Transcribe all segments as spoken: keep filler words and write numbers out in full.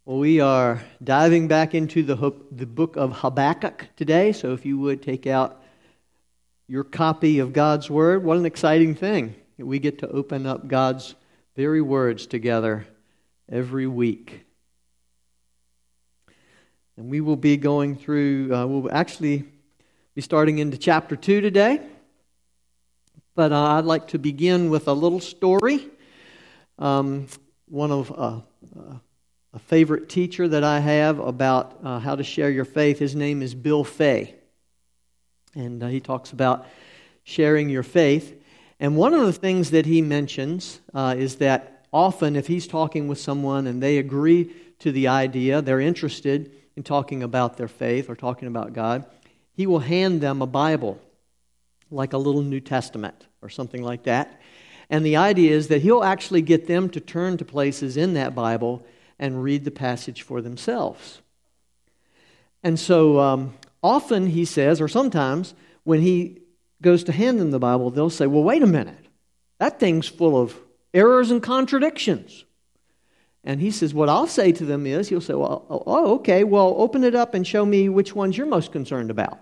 Well, we are diving back into the, the book of Habakkuk today, so if you would take out your copy of God's Word. What an exciting thing that we get to open up God's very words together every week. And we will be going through, uh, we'll actually be starting into chapter two today, but uh, I'd like to begin with a little story. Um, one of... Uh, uh, A favorite teacher that I have about uh, how to share your faith. His name is Bill Fay. And uh, he talks about sharing your faith. And one of the things that he mentions uh, is that often if he's talking with someone and they agree to the idea, they're interested in talking about their faith or talking about God, he will hand them a Bible, like a little New Testament or something like that. And the idea is that he'll actually get them to turn to places in that Bible and read the passage for themselves. And so um, often he says, or sometimes when he goes to hand them the Bible, they'll say, well, wait a minute, that thing's full of errors and contradictions. And he says, what I'll say to them is, he'll say, well, oh, okay, well, open it up and show me which ones you're most concerned about.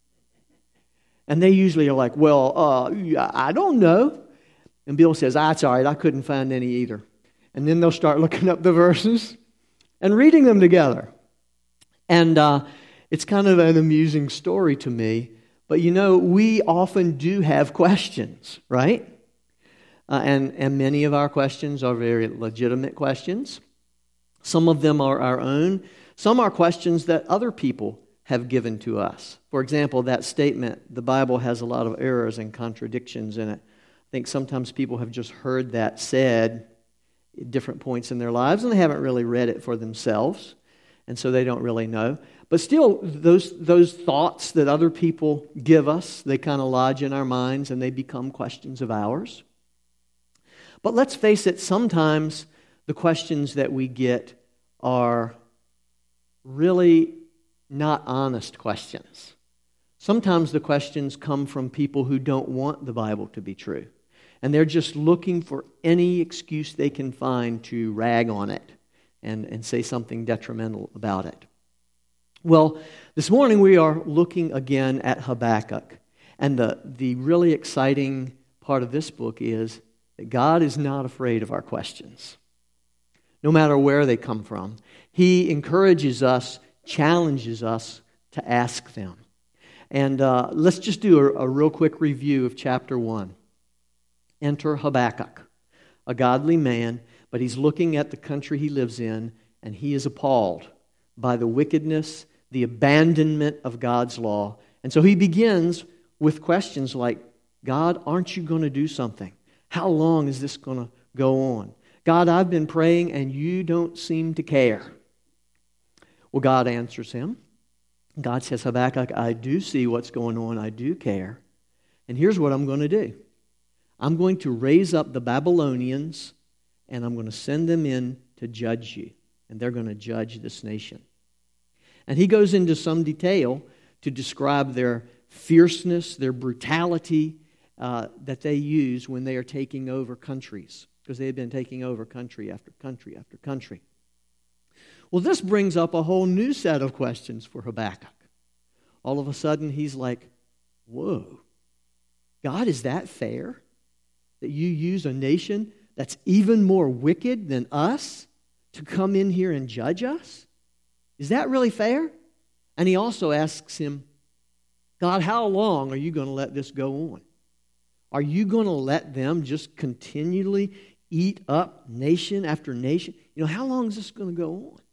And they usually are like, well, uh, I don't know. And Bill says, ah, it's all right, I couldn't find any either. And then they'll start looking up the verses and reading them together. And uh, it's kind of an amusing story to me. But you know, we often do have questions, right? Uh, and, and many of our questions are very legitimate questions. Some of them are our own. Some are questions that other people have given to us. For example, that statement, the Bible has a lot of errors and contradictions in it. I think sometimes people have just heard that said at different points in their lives, and they haven't really read it for themselves, and so they don't really know. But still, those those thoughts that other people give us, they kind of lodge in our minds, and they become questions of ours. But let's face it, sometimes the questions that we get are really not honest questions. Sometimes the questions come from people who don't want the Bible to be true. And they're just looking for any excuse they can find to rag on it and, and say something detrimental about it. Well, this morning we are looking again at Habakkuk. And the, the really exciting part of this book is that God is not afraid of our questions, no matter where they come from. He encourages us, challenges us to ask them. And uh, let's just do a, a real quick review of chapter one. Enter Habakkuk, a godly man, but he's looking at the country he lives in, and he is appalled by the wickedness, the abandonment of God's law. And so he begins with questions like, God, aren't you going to do something? How long is this going to go on? God, I've been praying, and you don't seem to care. Well, God answers him. God says, Habakkuk, I do see what's going on. I do care. And here's what I'm going to do. I'm going to raise up the Babylonians, and I'm going to send them in to judge you. And they're going to judge this nation. And he goes into some detail to describe their fierceness, their brutality uh, that they use when they are taking over countries. Because they have been taking over country after country after country. Well, this brings up a whole new set of questions for Habakkuk. All of a sudden, he's like, whoa, God, is that fair? That you use a nation that's even more wicked than us to come in here and judge us? Is that really fair? And he also asks him, God, how long are you going to let this go on? Are you going to let them just continually eat up nation after nation? You know, how long is this going to go on?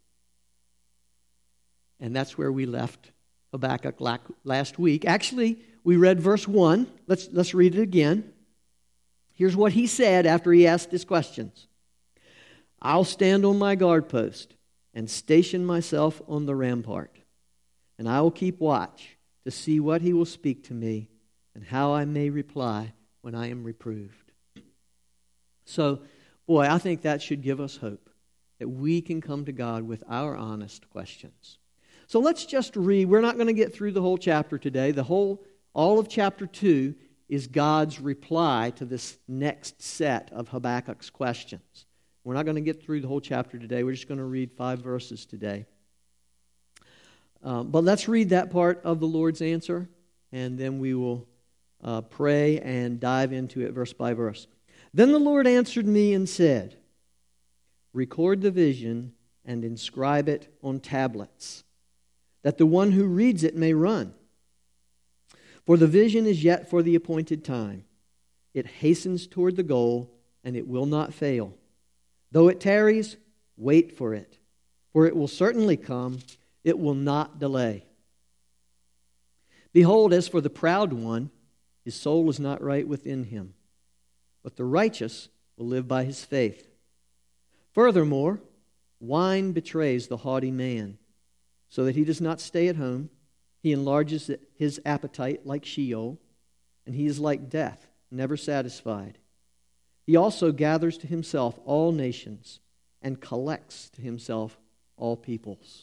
And that's where we left Habakkuk last week. Actually, we read verse one. Let's, let's read it again. Here's what he said after he asked his questions. I'll stand on my guard post and station myself on the rampart, and I will keep watch to see what he will speak to me and how I may reply when I am reproved. So, boy, I think that should give us hope that we can come to God with our honest questions. So let's just read. We're not going to get through the whole chapter today. The whole, all of chapter two is God's reply to this next set of Habakkuk's questions. We're not going to get through the whole chapter today. We're just going to read five verses today. Um, but let's read that part of the Lord's answer, and then we will uh, pray and dive into it verse by verse. Then the Lord answered me and said, record the vision and inscribe it on tablets, that the one who reads it may run. For the vision is yet for the appointed time. It hastens toward the goal, and it will not fail. Though it tarries, wait for it, for it will certainly come. It will not delay. Behold, as for the proud one, his soul is not right within him, but the righteous will live by his faith. Furthermore, wine betrays the haughty man, so that he does not stay at home. He enlarges his appetite like Sheol, and he is like death, never satisfied. He also gathers to himself all nations and collects to himself all peoples.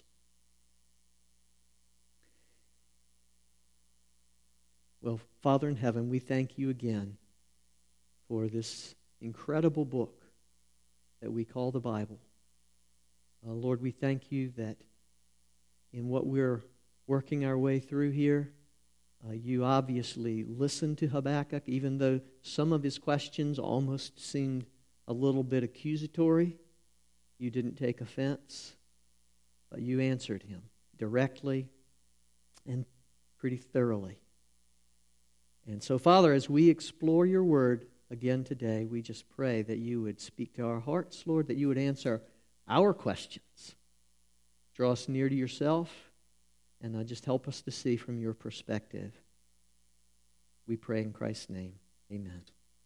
Well, Father in heaven, we thank you again for this incredible book that we call the Bible. Uh, Lord, we thank you that in what we're working our way through here, uh, you obviously listened to Habakkuk, even though some of his questions almost seemed a little bit accusatory. You didn't take offense, but you answered him directly and pretty thoroughly. And so, Father, as we explore your word again today, we just pray that you would speak to our hearts, Lord, that you would answer our questions. Draw us near to yourself, and uh, just help us to see from your perspective. We pray in Christ's name. Amen.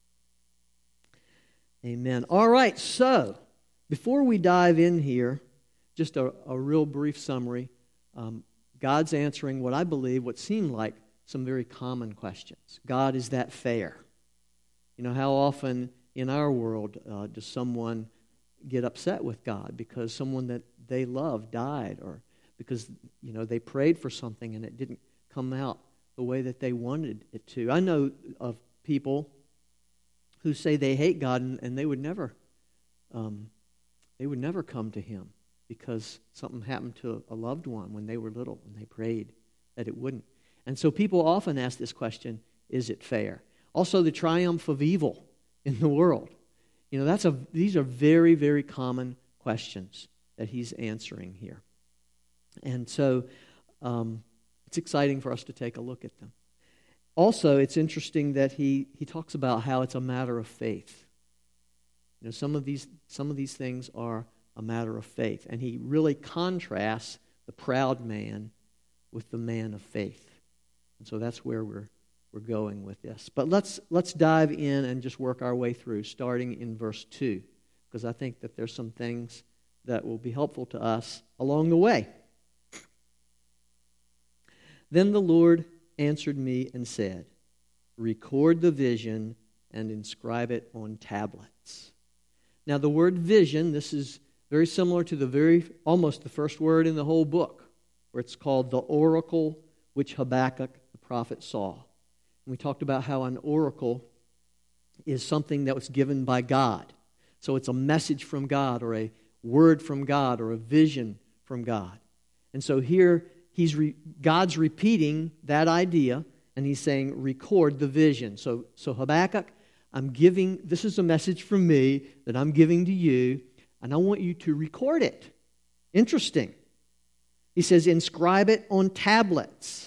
Amen. All right, so before we dive in here, just a, a real brief summary. Um, God's answering what I believe, what seem like some very common questions. God, is that fair? You know, how often in our world uh, does someone get upset with God because someone that they love died, or because, you know, they prayed for something and it didn't come out the way that they wanted it to? I know of people who say they hate God and, and they would never, um, they would never come to Him because something happened to a loved one when they were little and they prayed that it wouldn't. And so people often ask this question, is it fair? Also, the triumph of evil in the world. You know, that's a these are very, very common questions that he's answering here. And so um, it's exciting for us to take a look at them. Also, it's interesting that he, he talks about how it's a matter of faith. You know, some of these some of these things are a matter of faith. And he really contrasts the proud man with the man of faith. And so that's where we're we're going with this. But let's let's dive in and just work our way through, starting in verse two, because I think that there's some things that will be helpful to us along the way. Then the Lord answered me and said, record the vision and inscribe it on tablets. Now the word vision, this is very similar to the very almost the first word in the whole book, where it's called the oracle which Habakkuk the prophet saw. And we talked about how an oracle is something that was given by God. So it's a message from God, or a word from God, or a vision from God. And so here he's re, God's repeating that idea, and he's saying, record the vision. So, so Habakkuk, I'm giving, this is a message from me that I'm giving to you, and I want you to record it. Interesting. He says, inscribe it on tablets.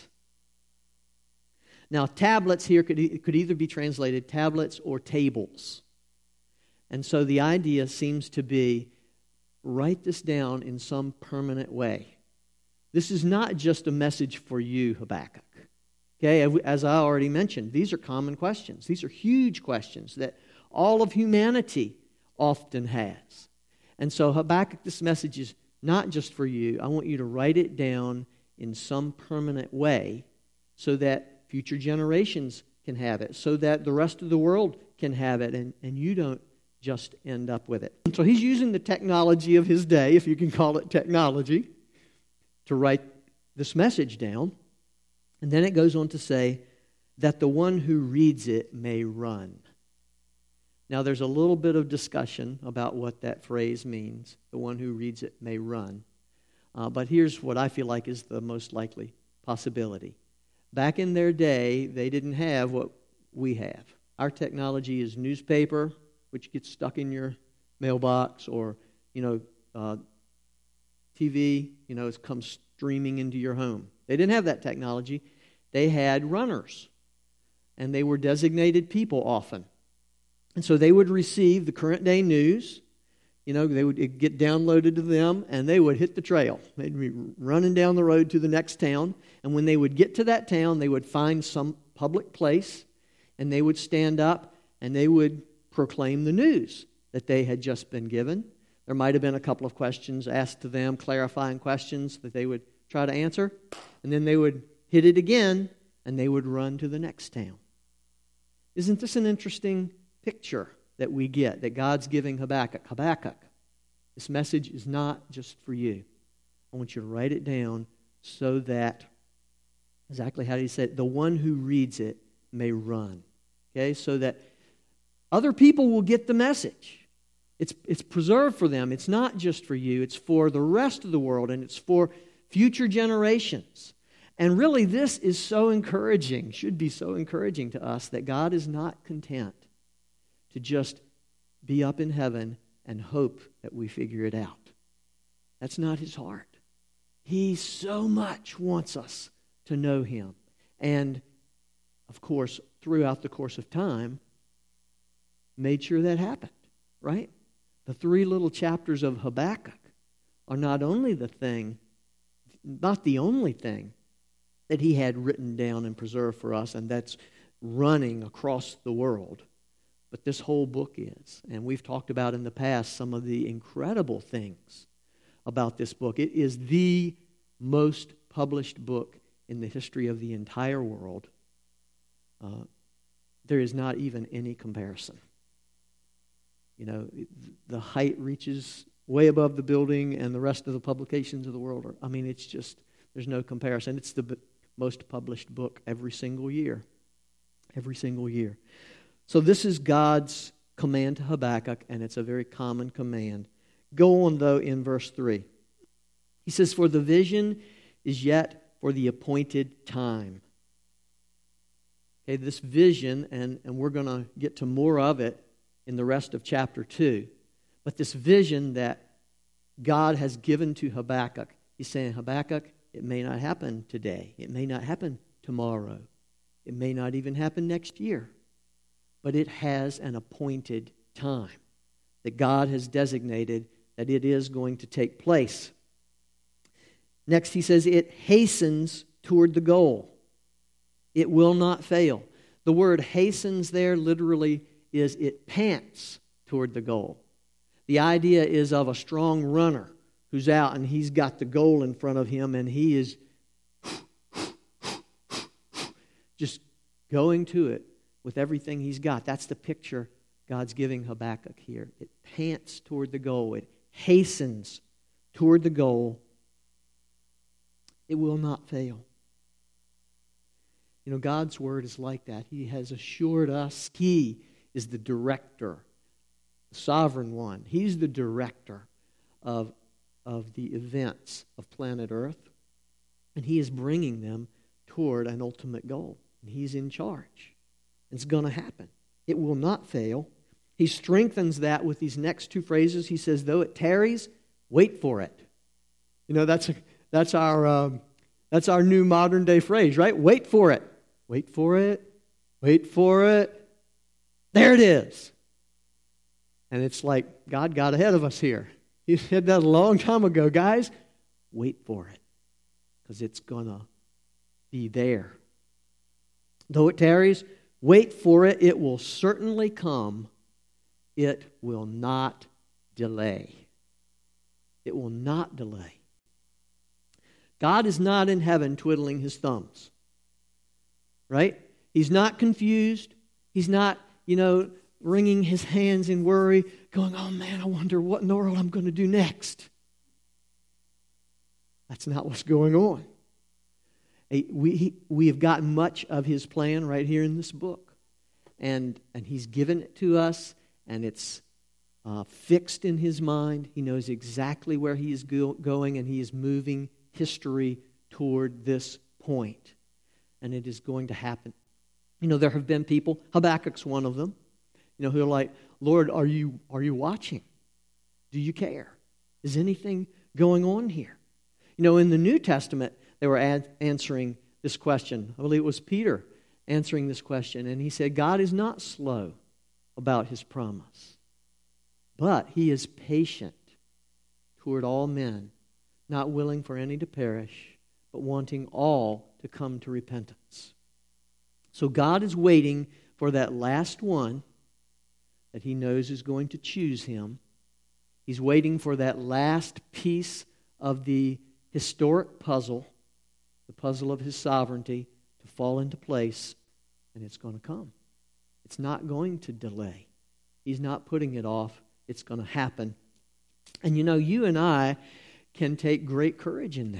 Now, tablets here could, e- could either be translated tablets or tables. And so the idea seems to be, write this down in some permanent way. This is not just a message for you, Habakkuk. Okay, as I already mentioned, these are common questions. These are huge questions that all of humanity often has. And so Habakkuk, this message is not just for you. I want you to write it down in some permanent way so that future generations can have it, so that the rest of the world can have it, and, and you don't just end up with it. So he's using the technology of his day, if you can call it technology, to write this message down. And then it goes on to say that the one who reads it may run. Now, there's a little bit of discussion about what that phrase means. The one who reads it may run. Uh, but here's what I feel like is the most likely possibility. Back in their day, they didn't have what we have. Our technology is newspaper, which gets stuck in your mailbox, or, you know, uh, T V, you know, it comes streaming into your home. They didn't have that technology. They had runners, and they were designated people often. And so they would receive the current day news. You know, they would get downloaded to them, and they would hit the trail. They'd be running down the road to the next town. And when they would get to that town, they would find some public place, and they would stand up, and they would proclaim the news that they had just been given. There might have been a couple of questions asked to them, clarifying questions that they would try to answer. And then they would hit it again, and they would run to the next town. Isn't this an interesting picture that we get, that God's giving Habakkuk? Habakkuk, this message is not just for you. I want you to write it down so that, exactly how he said, the one who reads it may run. Okay, so that other people will get the message. It's, it's preserved for them. It's not just for you. It's for the rest of the world, and it's for future generations. And really, this is so encouraging, should be so encouraging to us, that God is not content to just be up in heaven and hope that we figure it out. That's not His heart. He so much wants us to know Him. And, of course, throughout the course of time, made sure that happened, right? The three little chapters of Habakkuk are not only the thing, not the only thing that he had written down and preserved for us, and that's running across the world, but this whole book is. And we've talked about in the past some of the incredible things about this book. It is the most published book in the history of the entire world. Uh, there is not even any comparison. You know, the height reaches way above the building, and the rest of the publications of the world are, I mean, it's just, there's no comparison. It's the b- most published book every single year. Every single year. So this is God's command to Habakkuk, and it's a very common command. Go on, though, in verse three. He says, for the vision is yet for the appointed time. Okay, this vision, and, and we're going to get to more of it in the rest of chapter two. But this vision that God has given to Habakkuk, he's saying, Habakkuk, it may not happen today. It may not happen tomorrow. It may not even happen next year. But it has an appointed time that God has designated that it is going to take place. Next, he says, it hastens toward the goal. It will not fail. The word hastens there literally is it pants toward the goal. The idea is of a strong runner who's out and he's got the goal in front of him and he is just going to it with everything he's got. That's the picture God's giving Habakkuk here. It pants toward the goal. It hastens toward the goal. It will not fail. You know, God's word is like that. He has assured us He is the director, the sovereign one. He's the director of, of the events of planet Earth. And He is bringing them toward an ultimate goal. And He's in charge. It's going to happen. It will not fail. He strengthens that with these next two phrases. He says, though it tarries, wait for it. You know, that's a, that's our um, that's our new modern day phrase, right? Wait for it. Wait for it. Wait for it. There it is. And it's like God got ahead of us here. He said that a long time ago. Guys, wait for it. Because it's going to be there. Though it tarries, wait for it. It will certainly come. It will not delay. It will not delay. God is not in heaven twiddling His thumbs. Right? He's not confused. He's not, you know, wringing His hands in worry, going, oh man, I wonder what in the world I'm going to do next. That's not what's going on. We, we have gotten much of His plan right here in this book. And, and He's given it to us. and it's uh, fixed in his mind. He knows exactly where he is go- going, and he is moving history toward this point. And it is going to happen. You know, there have been people, Habakkuk's one of them, you know, who are like, Lord, are you are you watching? Do you care? Is anything going on here? You know, in the New Testament, they were ad- answering this question. I believe it was Peter answering this question. And he said, God is not slow about his promise, but he is patient toward all men, not willing for any to perish, but wanting all to come to repentance. So God is waiting for that last one that he knows is going to choose him. He's waiting for that last piece of the historic puzzle, the puzzle of his sovereignty, to fall into place, and it's going to come. It's not going to delay. He's not putting it off. It's going to happen. And you know, you and I can take great courage in that.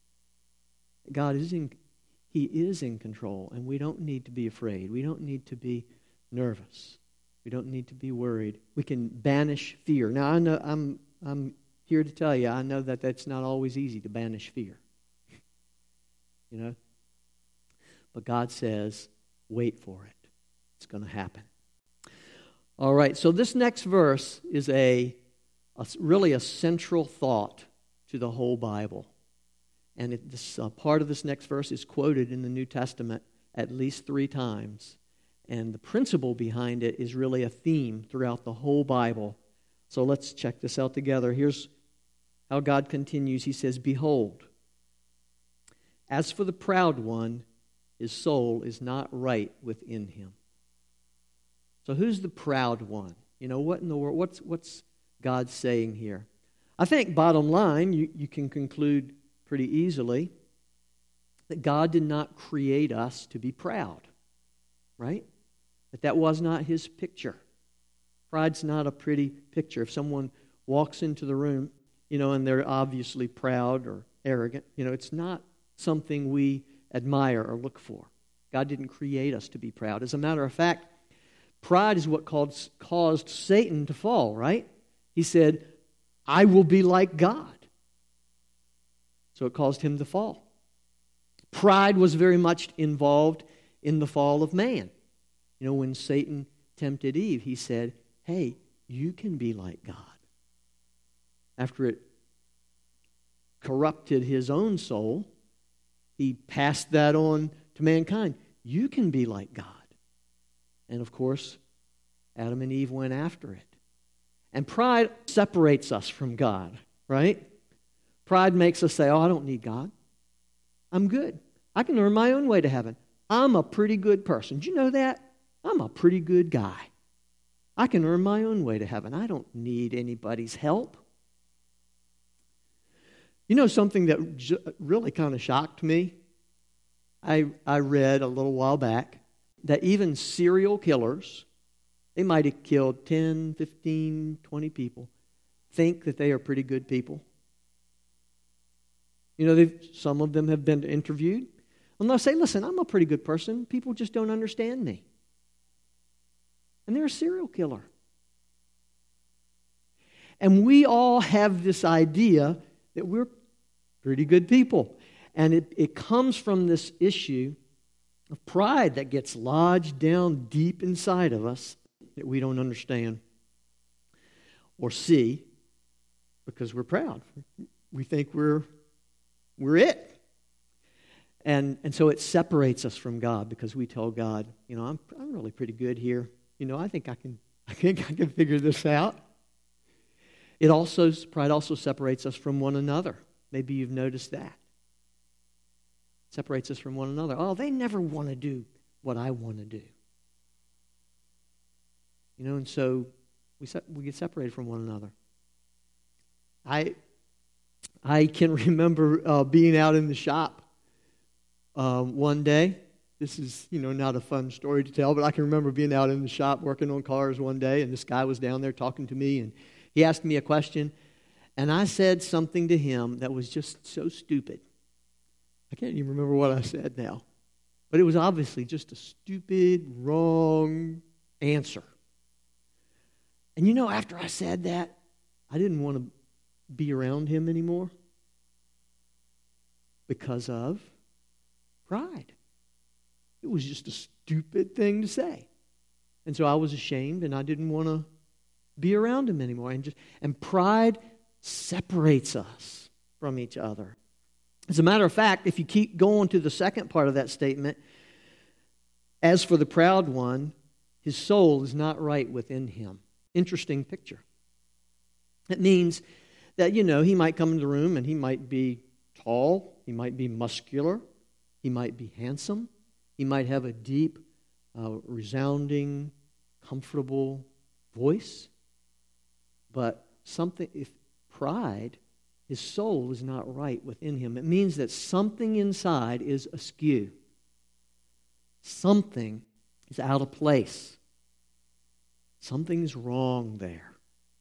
God is in, He is in control, and we don't need to be afraid. We don't need to be nervous. We don't need to be worried. We can banish fear. Now, I know I'm I'm here to tell you, I know that that's not always easy to banish fear. You know? But God says, wait for it. It's going to happen. All right, so this next verse is a, a really a central thought to the whole Bible. And it, this uh, part of this next verse is quoted in the New Testament at least three times. And the principle behind it is really a theme throughout the whole Bible. So let's check this out together. Here's how God continues. He says, behold, as for the proud one, his soul is not right within him. So who's the proud one? You know, what in the world, what's, what's God saying here? I think bottom line, you, you can conclude pretty easily that God did not create us to be proud, right? That that was not his picture. Pride's not a pretty picture. If someone walks into the room, you know, and they're obviously proud or arrogant, you know, it's not something we admire or look for. God didn't create us to be proud. As a matter of fact, pride is what caused, caused Satan to fall, right? He said, I will be like God. So it caused him to fall. Pride was very much involved in the fall of man. You know, when Satan tempted Eve, he said, hey, you can be like God. After it corrupted his own soul, he passed that on to mankind. You can be like God. And of course, Adam and Eve went after it. And pride separates us from God, right? Pride makes us say, oh, I don't need God. I'm good. I can earn my own way to heaven. I'm a pretty good person. Do you know that? I'm a pretty good guy. I can earn my own way to heaven. I don't need anybody's help. You know something that j- really kind of shocked me? I, I read a little while back that even serial killers, they might have killed ten, fifteen, twenty people, think that they are pretty good people. You know, they've, some of them have been interviewed, and they'll say, listen, I'm a pretty good person. People just don't understand me. And they're a serial killer. And we all have this idea that we're pretty good people. And it, it comes from this issue of pride that gets lodged down deep inside of us that we don't understand or see because we're proud. We think we're we're it. And and so it separates us from God because we tell God, you know, I'm I'm really pretty good here. You know, I think I can I think I can figure this out. It also pride also separates us from one another. Maybe you've noticed that. Separates us from one another. Oh, they never want to do what I want to do. You know, and so we se- we get separated from one another. I I can remember uh, being out in the shop uh, one day. This is, you know, not a fun story to tell, but I can remember being out in the shop working on cars one day, and this guy was down there talking to me, and he asked me a question, and I said something to him that was just so stupid. I can't even remember what I said now. But it was obviously just a stupid, wrong answer. And you know, after I said that, I didn't want to be around him anymore because of pride. It was just a stupid thing to say. And so I was ashamed, and I didn't want to be around him anymore. And just and pride separates us from each other. As a matter of fact, if you keep going to the second part of that statement, as for the proud one, his soul is not right within him. Interesting picture. It means that, you know, he might come into the room and he might be tall, he might be muscular, he might be handsome, he might have a deep, uh, resounding, comfortable voice. But something, if pride, his soul is not right within him. It means that something inside is askew. Something is out of place. Something's wrong there.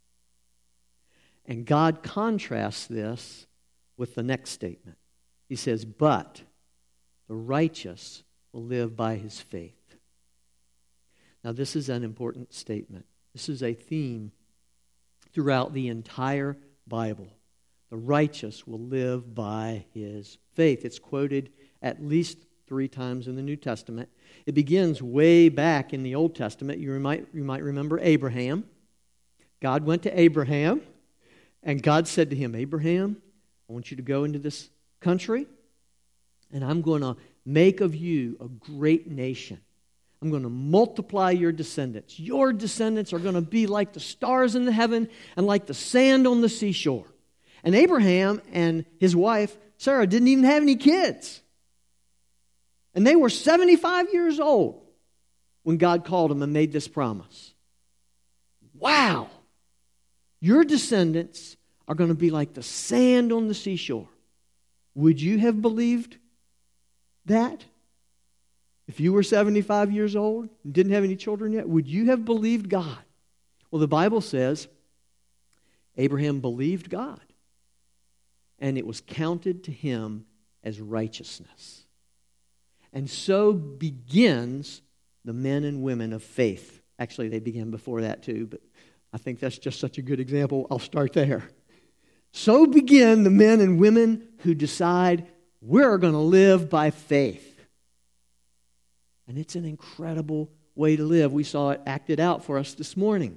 And God contrasts this with the next statement. He says, but the righteous will live by his faith. Now, this is an important statement. This is a theme throughout the entire Bible. The righteous will live by his faith. It's quoted at least three times in the New Testament. It begins way back in the Old Testament. You might, you might remember Abraham. God went to Abraham, and God said to him, Abraham, I want you to go into this country, and I'm going to make of you a great nation. I'm going to multiply your descendants. Your descendants are going to be like the stars in the heaven and like the sand on the seashore. And Abraham and his wife, Sarah, didn't even have any kids. And they were seventy-five years old when God called them and made this promise. Wow! Your descendants are going to be like the sand on the seashore. Would you have believed that? If you were seventy-five years old and didn't have any children yet, would you have believed God? Well, the Bible says Abraham believed God, and it was counted to him as righteousness. And so begins the men and women of faith. Actually, they began before that too, but I think that's just such a good example. I'll start there. So begin the men and women who decide we're going to live by faith. And it's an incredible way to live. We saw it acted out for us this morning.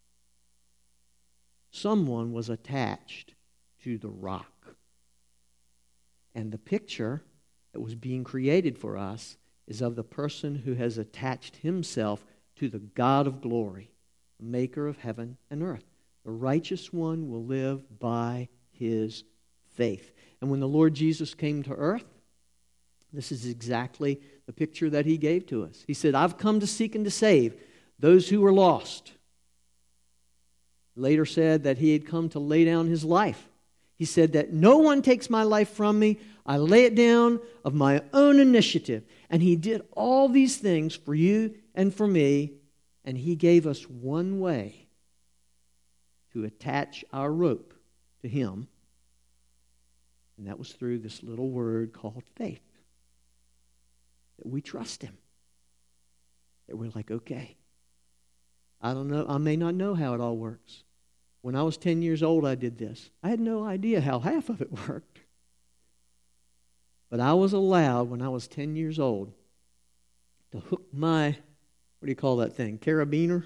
Someone was attached to the rock. And the picture that was being created for us is of the person who has attached himself to the God of glory, the maker of heaven and earth. The righteous one will live by his faith. And when the Lord Jesus came to earth, this is exactly the picture that he gave to us. He said, I've come to seek and to save those who were lost. Later said that he had come to lay down his life. He said that no one takes my life from me. I lay it down of my own initiative. And he did all these things for you and for me. And he gave us one way to attach our rope to him. And that was through this little word called faith. That we trust him. That we're like, okay, I don't know, I may not know how it all works. When I was ten years old, I did this. I had no idea how half of it worked. But I was allowed, when I was ten years old, to hook my, what do you call that thing, carabiner?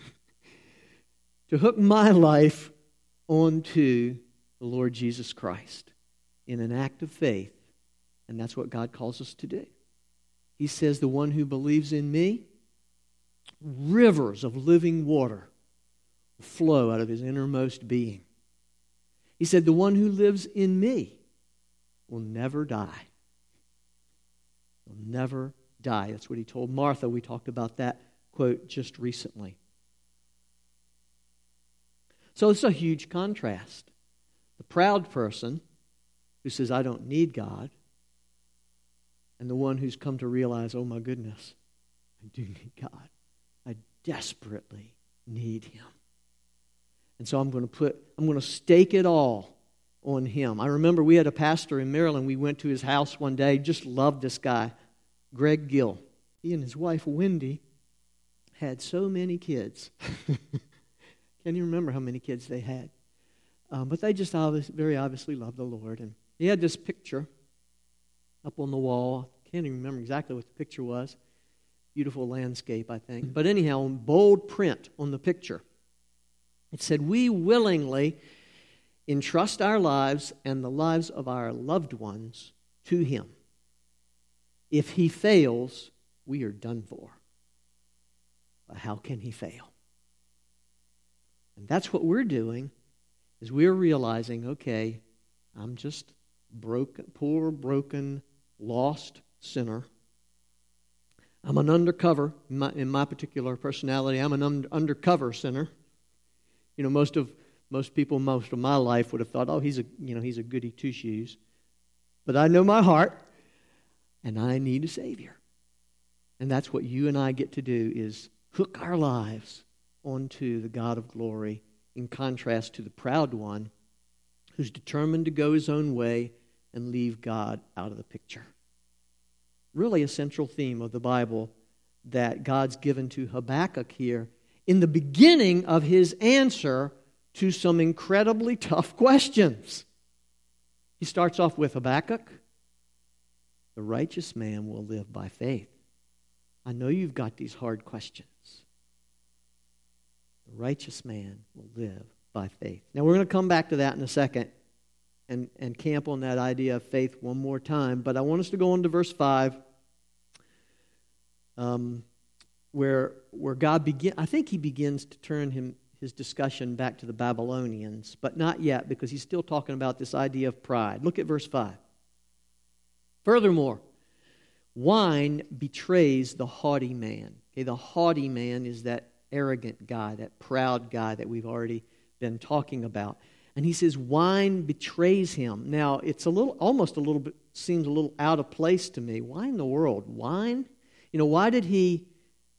To hook my life onto the Lord Jesus Christ in an act of faith. And that's what God calls us to do. He says, the one who believes in me, rivers of living water will flow out of his innermost being. He said, the one who lives in me will never die. Will never die. That's what he told Martha. We talked about that quote just recently. So it's a huge contrast. The proud person who says, I don't need God, and the one who's come to realize, oh my goodness, I do need God. I desperately need him. And so I'm going to put, I'm going to stake it all on him. I remember we had a pastor in Maryland. We went to his house one day. Just loved this guy, Greg Gill. He and his wife, Wendy, had so many kids. Can't even remember how many kids they had. Um, but they just obvious, very obviously loved the Lord. And he had this picture up on the wall. Can't even remember exactly what the picture was. Beautiful landscape, I think. But anyhow, in bold print on the picture, it said, "We willingly entrust our lives and the lives of our loved ones to Him. If He fails, we are done for." But how can He fail? And that's what we're doing, is we're realizing, okay, I'm just broken, poor, broken, lost sinner. I'm an undercover, in my, in my particular personality, I'm an un, undercover sinner. You know, most of most people, most of my life would have thought, oh, he's a you know he's a goody two shoes. But I know my heart, and I need a Savior. And that's what you and I get to do, is hook our lives onto the God of glory, in contrast to the proud one who's determined to go his own way and leave God out of the picture. Really a central theme of the Bible that God's given to Habakkuk here in the beginning of his answer to some incredibly tough questions. He starts off with, Habakkuk, the righteous man will live by faith. I know you've got these hard questions. The righteous man will live by faith. Now we're going to come back to that in a second and, and camp on that idea of faith one more time. But I want us to go on to verse five, um, where where God begin. I think He begins to turn him his discussion back to the Babylonians, but not yet, because he's still talking about this idea of pride. Look at verse five. Furthermore, wine betrays the haughty man. Okay, the haughty man is that arrogant guy, that proud guy that we've already been talking about. And he says wine betrays him. Now, it's a little, almost a little bit, seems a little out of place to me. Why in the world? Wine? You know, why did he,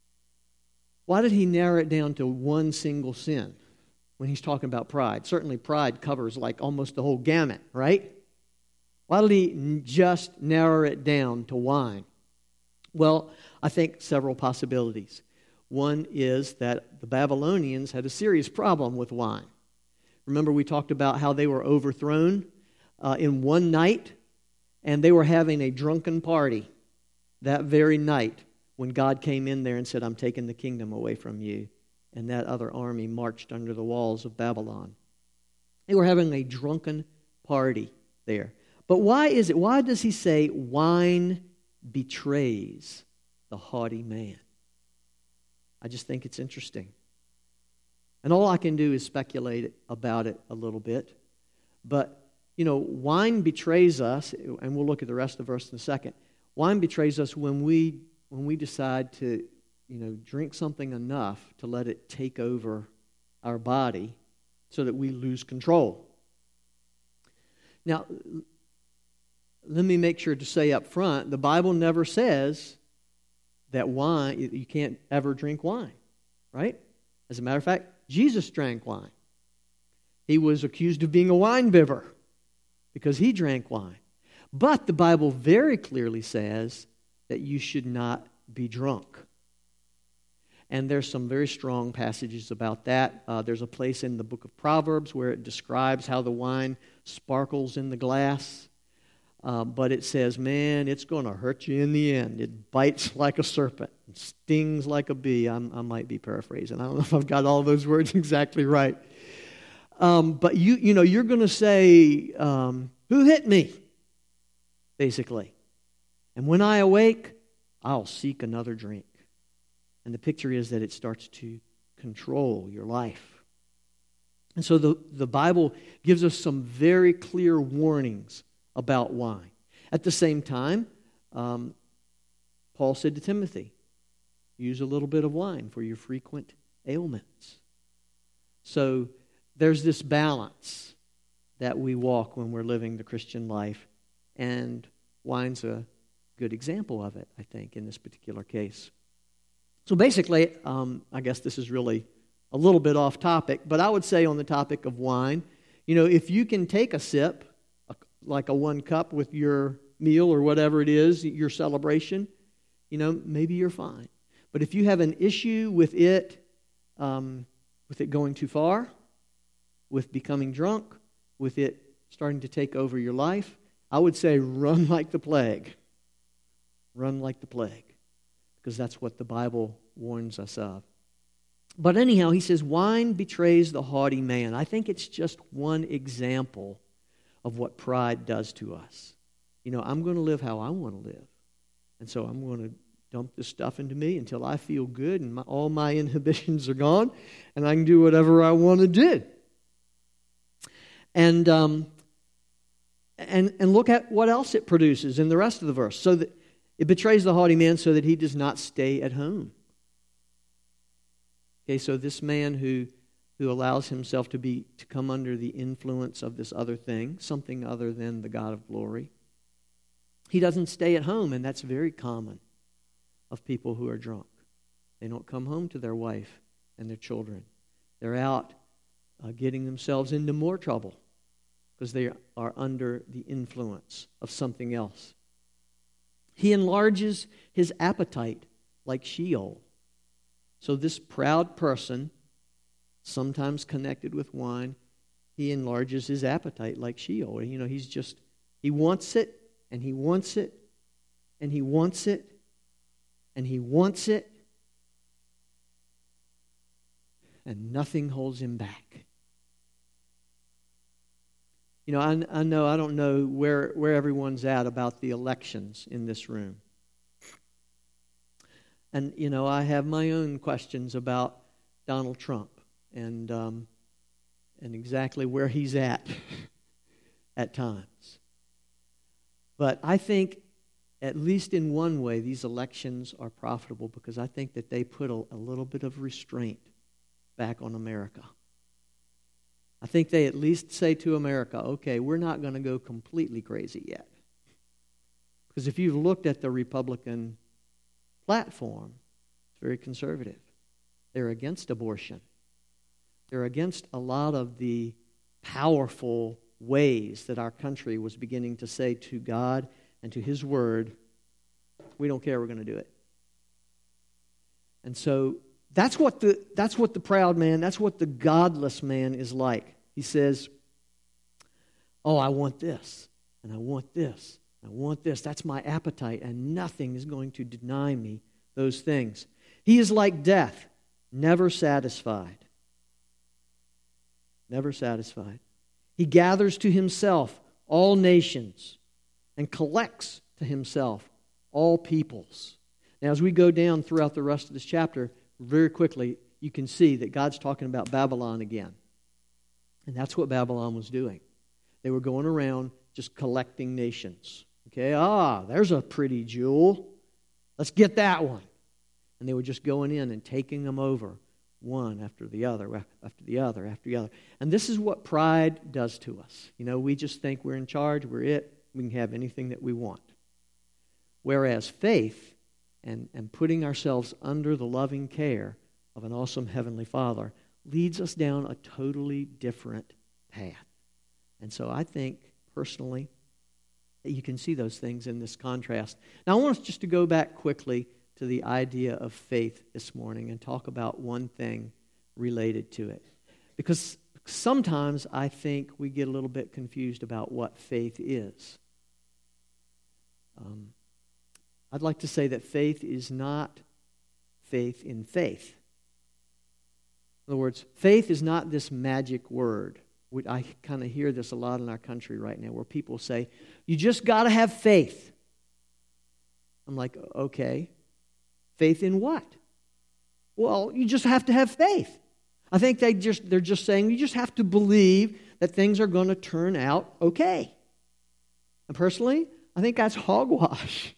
why did he narrow it down to one single sin when he's talking about pride? Certainly pride covers like almost the whole gamut, right? Why did he just narrow it down to wine? Well, I think several possibilities. One is that the Babylonians had a serious problem with wine. Remember, we talked about how they were overthrown uh, in one night, and they were having a drunken party that very night when God came in there and said, I'm taking the kingdom away from you. And that other army marched under the walls of Babylon. They were having a drunken party there. But why is it? Why does he say wine betrays the haughty man? I just think it's interesting. And all I can do is speculate about it a little bit. But, you know, wine betrays us, and we'll look at the rest of the verse in a second. Wine betrays us when we when we decide to, you know, drink something enough to let it take over our body so that we lose control. Now, let me make sure to say up front, the Bible never says that wine, you can't ever drink wine, right? As a matter of fact, Jesus drank wine. He was accused of being a wine bibber because he drank wine. But the Bible very clearly says that you should not be drunk. And there's some very strong passages about that. Uh, there's a place in the book of Proverbs where it describes how the wine sparkles in the glass. Uh, but it says, man, it's going to hurt you in the end. It bites like a serpent. It stings like a bee. I'm, I might be paraphrasing. I don't know if I've got all those words exactly right. Um, but you, you know, you're going to say, um, who hit me? Basically. And when I awake, I'll seek another drink. And the picture is that it starts to control your life. And so the, the Bible gives us some very clear warnings about wine. At the same time, um, Paul said to Timothy, use a little bit of wine for your frequent ailments. So there's this balance that we walk when we're living the Christian life, and wine's a good example of it, I think, in this particular case. So basically, um, I guess this is really a little bit off topic, but I would say on the topic of wine, you know, if you can take a sip, like a one cup with your meal or whatever it is, your celebration, you know, maybe you're fine. But if you have an issue with it, um, with it going too far, with becoming drunk, with it starting to take over your life, I would say run like the plague. Run like the plague. Because that's what the Bible warns us of. But anyhow, he says, wine betrays the haughty man. I think it's just one example of what pride does to us. You know, I'm going to live how I want to live. And so I'm going to dump this stuff into me until I feel good and my, all my inhibitions are gone and I can do whatever I want to do. And um, and and look at what else it produces in the rest of the verse. So that it betrays the haughty man so that he does not stay at home. Okay, so this man who who allows himself to be to come under the influence of this other thing, something other than the God of glory, he doesn't stay at home, and that's very common of people who are drunk. They don't come home to their wife and their children. They're out uh, getting themselves into more trouble because they are under the influence of something else. He enlarges his appetite like Sheol. So this proud person, sometimes connected with wine, he enlarges his appetite like Sheol. You know, he's just, he wants it, and he wants it, and he wants it, and he wants it, and nothing holds him back. You know, I, I know, I don't know where, where everyone's at about the elections in this room. And, you know, I have my own questions about Donald Trump and um, and exactly where he's at at times. But I think, at least in one way, these elections are profitable because I think that they put a, a little bit of restraint back on America. I think they at least say to America, okay, we're not going to go completely crazy yet. Because if you've looked at the Republican platform, it's very conservative. They're against abortion. They're against a lot of the powerful ways that our country was beginning to say to God and to His Word, we don't care, we're going to do it. And so that's what the that's what the proud man, that's what the godless man is like. He says, oh, I want this, and I want this, I want this. That's my appetite, and nothing is going to deny me those things. He is like death, never satisfied. Never satisfied. He gathers to himself all nations and collects to himself all peoples. Now, as we go down throughout the rest of this chapter, very quickly, you can see that God's talking about Babylon again. And that's what Babylon was doing. They were going around just collecting nations. Okay, ah, there's a pretty jewel. Let's get that one. And they were just going in and taking them over, one after the other, after the other, after the other. And this is what pride does to us. You know, we just think we're in charge, we're it, we can have anything that we want. Whereas faith and, and putting ourselves under the loving care of an awesome Heavenly Father leads us down a totally different path. And so I think, personally, that you can see those things in this contrast. Now I want us just to go back quickly to the idea of faith this morning and talk about one thing related to it. Because sometimes I think we get a little bit confused about what faith is. Um, I'd like to say that faith is not faith in faith. In other words, faith is not this magic word. I kind of hear this a lot in our country right now where people say, you just got to have faith. I'm like, okay. Faith in what? Well, you just have to have faith. I think they just, they're just saying you just have to believe that things are going to turn out okay. And personally, I think that's hogwash.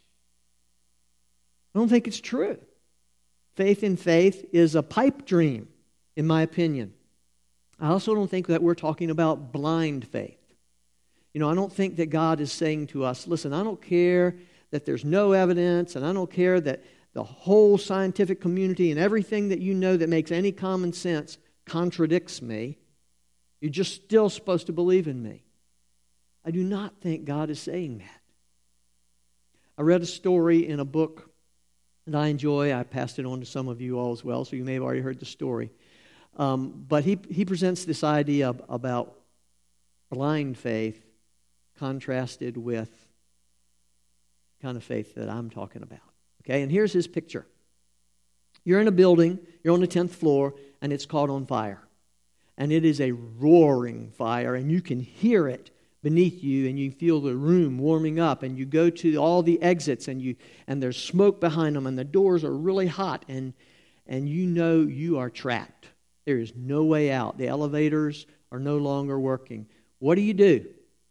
I don't think it's true. Faith in faith is a pipe dream, in my opinion. I also don't think that we're talking about blind faith. You know, I don't think that God is saying to us, listen, I don't care that there's no evidence, and I don't care that the whole scientific community and everything that you know that makes any common sense contradicts me. You're just still supposed to believe in me. I do not think God is saying that. I read a story in a book that I enjoy. I passed it on to some of you all as well, so you may have already heard the story. Um, but he, he presents this idea about blind faith contrasted with the kind of faith that I'm talking about. Okay, and here's his picture. You're in a building, you're on the tenth floor, and it's caught on fire. And it is a roaring fire, and you can hear it beneath you, and you feel the room warming up, and you go to all the exits, and you and there's smoke behind them, and the doors are really hot, and and you know you are trapped. There is no way out. The elevators are no longer working. What do you do?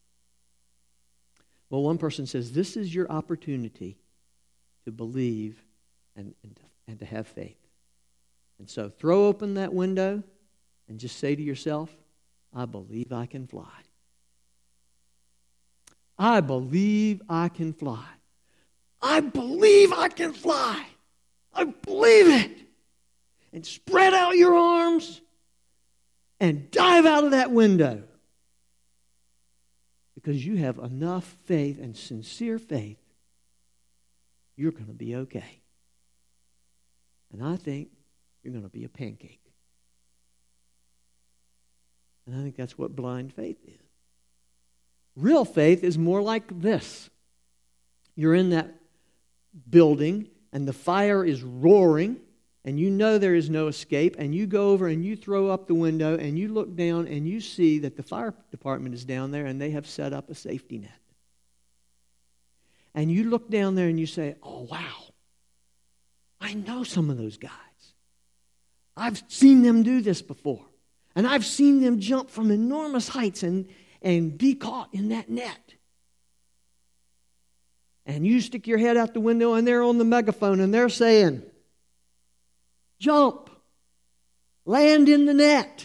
Well, one person says, this is your opportunity to believe and, and, to, and to have faith. And so throw open that window and just say to yourself, I believe I can fly. I believe I can fly. I believe I can fly. I believe it. And spread out your arms and dive out of that window. Because you have enough faith and sincere faith, you're going to be okay. And I think you're going to be a pancake. And I think that's what blind faith is. Real faith is more like this. You're in that building and the fire is roaring and you know there is no escape, and you go over and you throw up the window and you look down and you see that the fire department is down there and they have set up a safety net. And you look down there and you say, oh, wow, I know some of those guys. I've seen them do this before. And I've seen them jump from enormous heights and, and be caught in that net. And you stick your head out the window and they're on the megaphone and they're saying, jump, land in the net.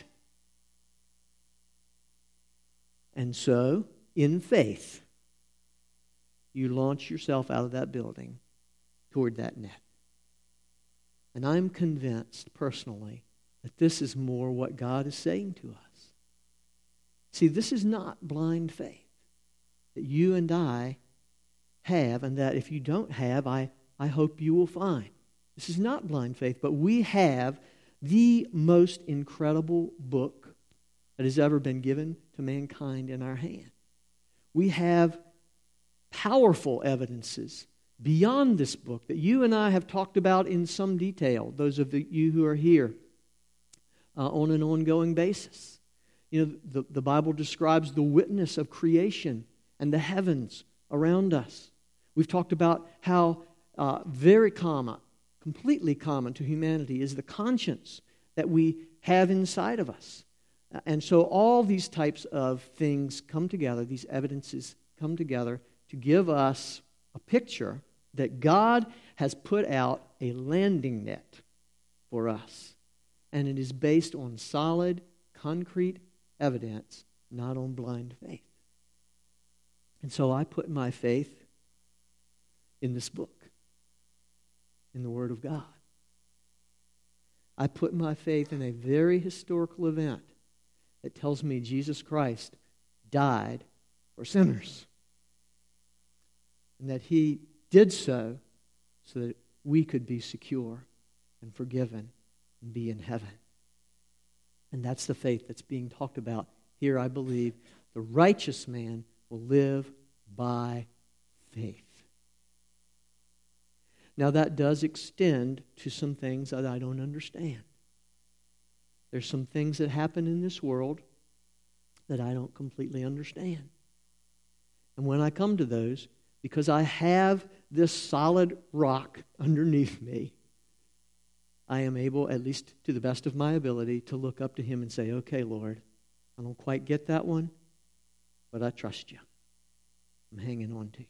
And so, in faith, you launch yourself out of that building toward that net. And I'm convinced personally that this is more what God is saying to us. See, this is not blind faith that you and I have, and that if you don't have, I, I hope you will find. This is not blind faith, but we have the most incredible book that has ever been given to mankind in our hand. We have powerful evidences beyond this book that you and I have talked about in some detail, those of you who are here, uh, on an ongoing basis. You know, the, the Bible describes the witness of creation and the heavens around us. We've talked about how uh, very common, completely common to humanity is the conscience that we have inside of us. And so all these types of things come together, these evidences come together to give us a picture that God has put out a landing net for us. And it is based on solid, concrete evidence, not on blind faith. And so I put my faith in this book, in the Word of God. I put my faith in a very historical event that tells me Jesus Christ died for sinners. And that He did so so that we could be secure and forgiven and be in heaven. And that's the faith that's being talked about here, I believe. The righteous man will live by faith. Now that does extend to some things that I don't understand. There's some things that happen in this world that I don't completely understand. And when I come to those, because I have this solid rock underneath me, I am able, at least to the best of my ability, to look up to Him and say, okay, Lord, I don't quite get that one, but I trust You. I'm hanging on to You.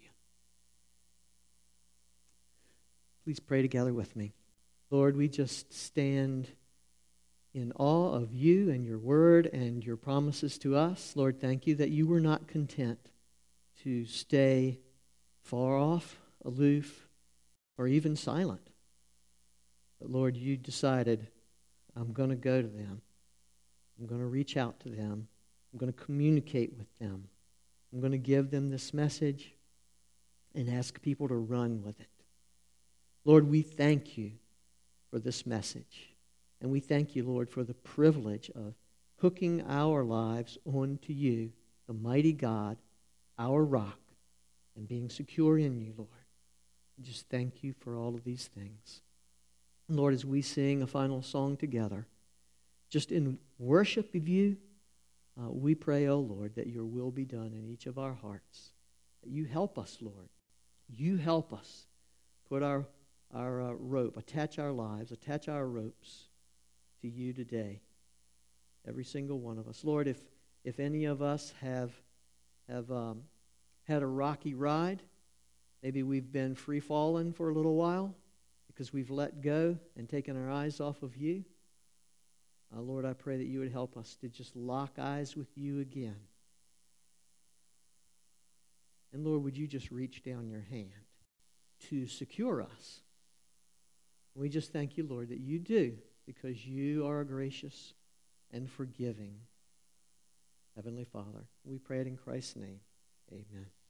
Please pray together with me. Lord, we just stand in awe of You and Your Word and Your promises to us. Lord, thank You that You were not content to stay far off, aloof, or even silent. But Lord, You decided, I'm going to go to them. I'm going to reach out to them. I'm going to communicate with them. I'm going to give them this message and ask people to run with it. Lord, we thank You for this message. And we thank you, Lord, for the privilege of hooking our lives onto you, the mighty God, our rock, and being secure in you, Lord. We just thank you for all of these things. And Lord, as we sing a final song together, just in worship of you, uh, we pray, oh Lord, that your will be done in each of our hearts. That you help us, Lord. You help us put our, our uh, rope, attach our lives, attach our ropes to you today. Every single one of us. Lord, if, if any of us have, have um, had a rocky ride, maybe we've been free-falling for a little while because we've let go and taken our eyes off of you, Uh, Lord, I pray that you would help us to just lock eyes with you again. And Lord, would you just reach down your hand to secure us? We just thank you, Lord, that you do, because you are a gracious and forgiving Heavenly Father. We pray it in Christ's name. Amen.